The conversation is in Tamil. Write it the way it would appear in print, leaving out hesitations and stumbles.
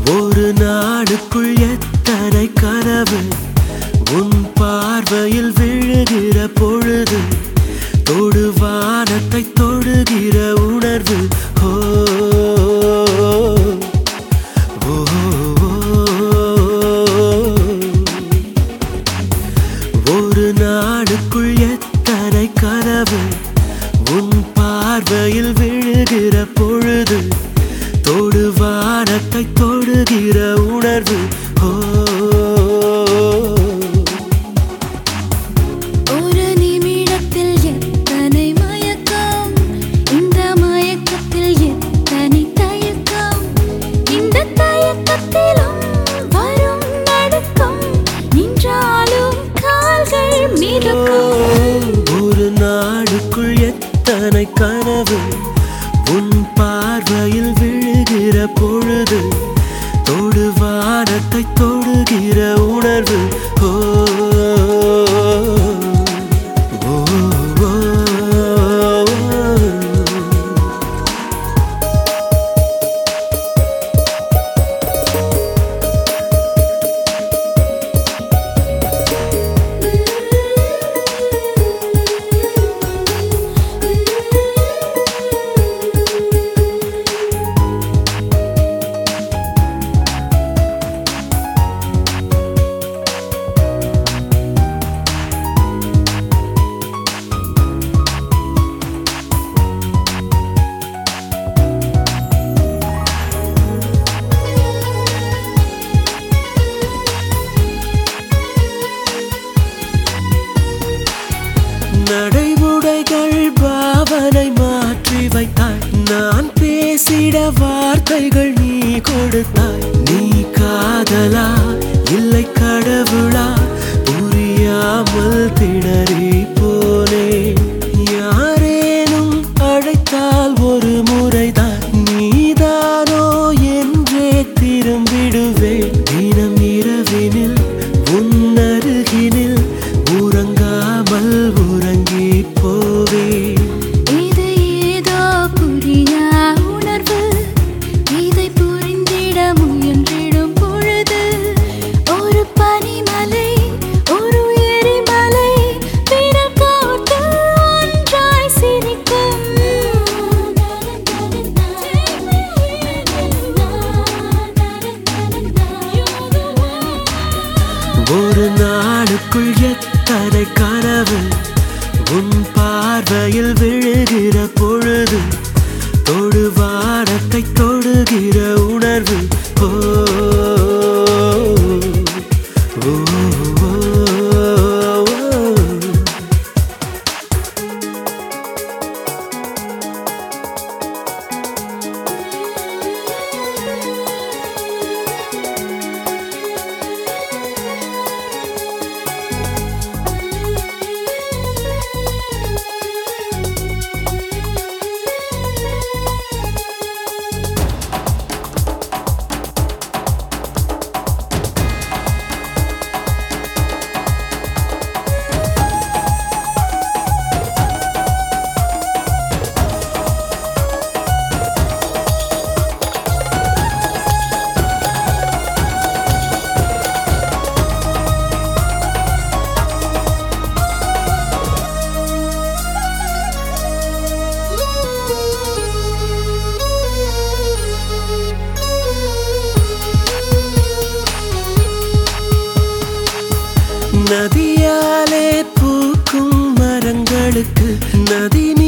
ஒரு நாளுக்குள் எத்தனை கனவு உன் பார்வையில் விழுகிற பொழுது தொடுவானத்தை தொடுகிற உணர்வு ஓ ஓ, ஒரு நாளுக்குள் எத்தனை கனவு உன் பார்வையில் விழுகிற பொழுது தொடுவானத்தை தொடுகிற உணர்வு ஓ ஒரு நிமிடத்தில் எத்தனை மயக்கம் இந்த மயக்கத்தில் எத்தனை தயக்கம் இந்த தயக்கத்திலும் வரும் நடுக்கம் நின்றாலும் கால்கள் மிதக்கும் ஒரு நாளுக்குள் எத்தனை கனவு உன் பார்வையில் விழுகிற பொழுது தொடுவானத்தை தொடுகிற உணர்வு ஓ ஓ, ஓ, நடைமுறைகள் பாவனை மாற்றி வைத்தாய் நான் பேசிட வார்த்தைகள் நீ கொடுத்தாய் நீ காதலா இல்லை கடவுளா புரியாமல் திணறி போனே யாரேனும் அழைத்தால் ஒரு முறைதான் நீதானோ என்றே திரும்பிடுவேன் தினம் இரவினில் உன்னருகினில் உறங்காமல் உறங்கி போவே இது ஏதோ புரியா உணர்வு இதை புரிந்திட முயன்றிடும் பொழுது ஒரு பனிமலை ஒரு எரிமலை விரல் கோர்த்து ஒன்றாய் சிரிக்கும் ஒரு நாளுக்குள் எத்தனை கனவு உன் பார்வையில் விழுகிற பொழுது தொடுவானத்தை தொடுகிற உணர்வு ஓ ஓ, ஓ, ஓ. நதியாலே பூக்கும் மரங்களுக்கு நதி